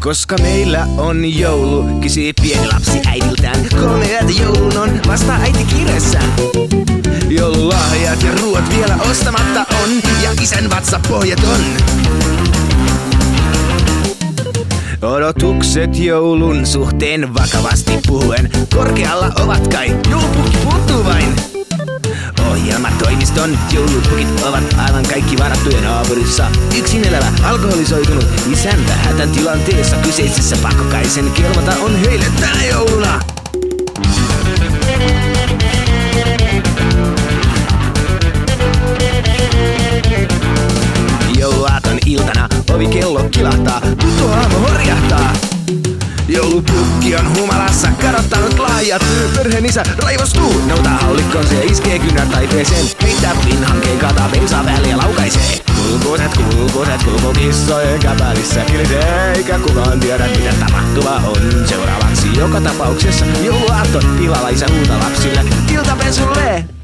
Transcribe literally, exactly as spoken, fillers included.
Koska meillä on joulu, kysyy pieni lapsi äidiltään. Kolme yötä joulun on vasta äiti kiireessään. Joululahjat ja ruoat vielä ostamatta on, ja isän vatsa pohjaton. Odotukset joulun suhteen vakavasti puhuen korkealla ovat kai, joulupukki puuttuu vain. Ohjelmatoimiston joulupukit ovat aivan kaikki varattuja naapurissa. Yksin elävä, alkoholisoitunut isäntä hätän tilanteessa kyseisessä pakkokaisen kelvata on heille tänä jouluna. Jouluaaton iltana ovikello kilahtaa, tuttu aamu horjahtaa. Joulupukki on humalassa kadottanut lahjat. Perheen isä raivostuu, noutaa haulikkonsa ja iskee kynät taipeeseen. Heittää putin hankkeen, kataa bensaa päälle ja laukaisee. Kulkuset, kulkuset, kulkukissojen käpälissä kilisee. Eikä kukaan tiedä mitä tapahtuva on seuraavaksi. Joka tapauksessa jouluaatton pilalla isä huutaa lapsille iltapensulle.